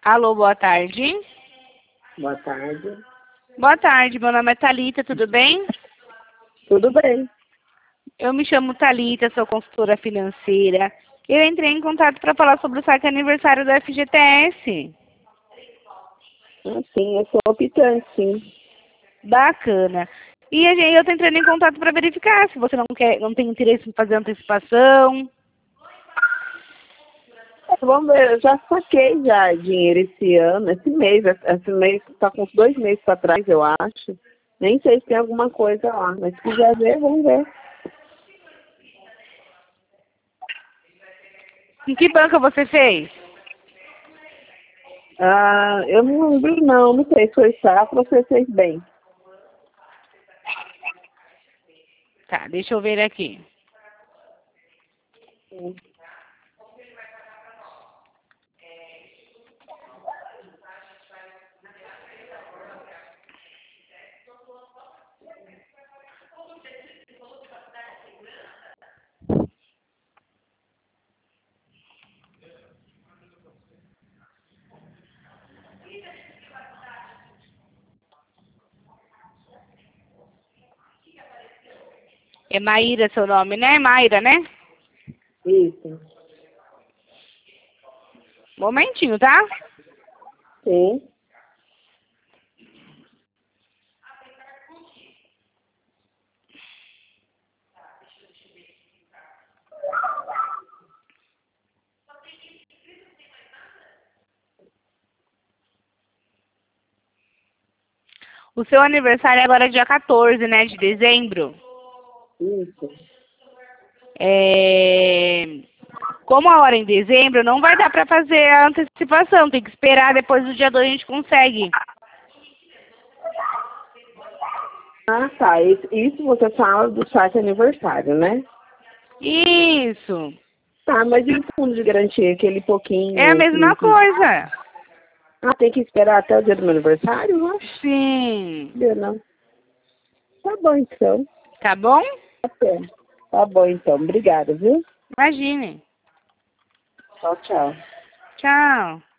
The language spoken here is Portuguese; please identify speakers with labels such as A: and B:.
A: Alô, boa tarde.
B: Boa tarde.
A: Boa tarde, meu nome é Thalita, tudo bem?
B: Tudo bem?
A: Eu me chamo Thalita, sou consultora financeira. Eu entrei em contato para falar sobre o saque aniversário do FGTS.
B: Sim, eu sou optante, sim.
A: Bacana. E eu estou entrando em contato para verificar se você não tem interesse em fazer antecipação.
B: Vamos ver, eu já saquei já dinheiro esse mês está com uns 2 meses para trás, eu acho. Nem sei se tem alguma coisa lá, mas se quiser ver, vamos ver.
A: Em que banca você fez?
B: Eu não lembro não sei se foi safra ou se fez bem.
A: Tá, deixa eu ver aqui.
B: Sim.
A: É Maíra seu nome, né? Mayra, né?
B: Isso.
A: Momentinho, tá?
B: Sim.
A: O seu aniversário é agora dia 14, né, de dezembro.
B: Isso.
A: Como a hora é em dezembro, não vai dar para fazer a antecipação. Tem que esperar, depois do dia 2 a gente consegue.
B: Tá. Isso você fala do site aniversário, né?
A: Isso.
B: Tá, mas e o fundo de garantia, aquele
A: É a
B: pouquinho
A: mesma
B: que...
A: coisa.
B: tem que esperar até o dia do meu aniversário? Eu acho
A: Sim.
B: que não. Tá bom, então.
A: Tá bom?
B: Tá bom. Tá bom, então. Obrigada, viu?
A: Imagine.
B: Tchau, tchau.
A: Tchau.